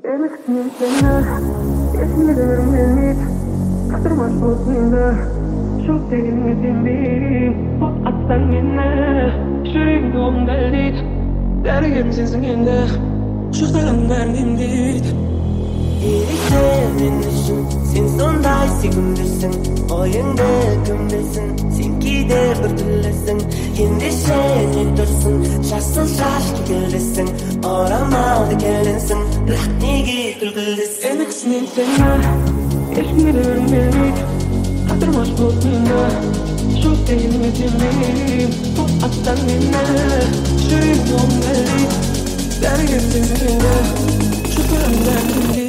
Эмексин сені есіме де өрмелмейді Қатырмас болып мені Жоқ дегеніңе сенбеймін От атсаң мені жүрегімді оғың дәлдейді Дәрігерім сенсің енді Жұқтаған бәрін емдейді Ерекше мен үшін сен сондай сүйкімдісің Ойыңды кім білсін сен кейде бір түрлісің Ендеше не тұрсың жасыл шаш кекілдісің Орамалды келінсің бірақ неге күлкілдісің Эмексінен сені есіме де өрмелмейді Қатырмас болып мені Жоқ дегеніңе сенбеймін От атсаң мені жүрегімді оғың дәлдейді Дәрігерім сенсің енді Жұқтаған бәрін емдейді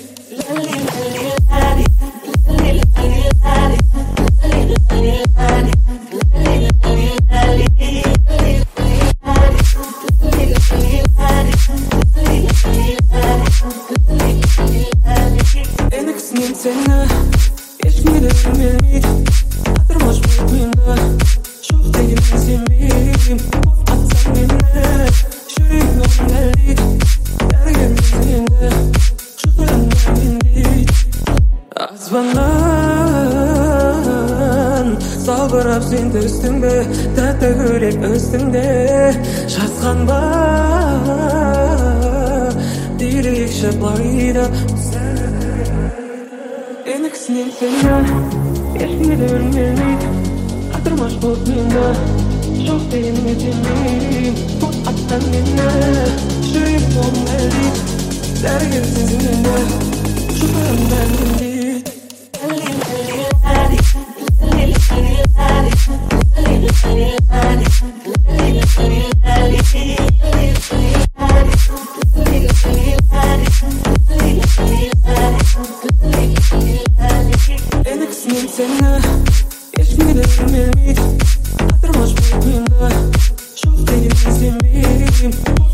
Эмексінен сені есіме де өрмелмейді Қатырмас болып мені Жоқ дегеніңе сенбеймін От атсаң мені жүрегімді оғың дәлдейді Дәрігерім сенсің енді жұқтаған бәрін емдейді Аспаннан салбырап сен түстің бе тәтті көрек үстіңде жазған ба дирекші плорида Эмексінен сені есіме де өрмелмейді Қатырмас болып мені Жоқ дегеніңе сенбеймін От атсаң мені жүрегімді оғың дәлдейді Дәрігерім сенсің енді жұқтаған бәрін емдейді Эмексінен сені есіме де өрмелмейді Қатырмас болып мені Жоқ дегеніңе сенбеймін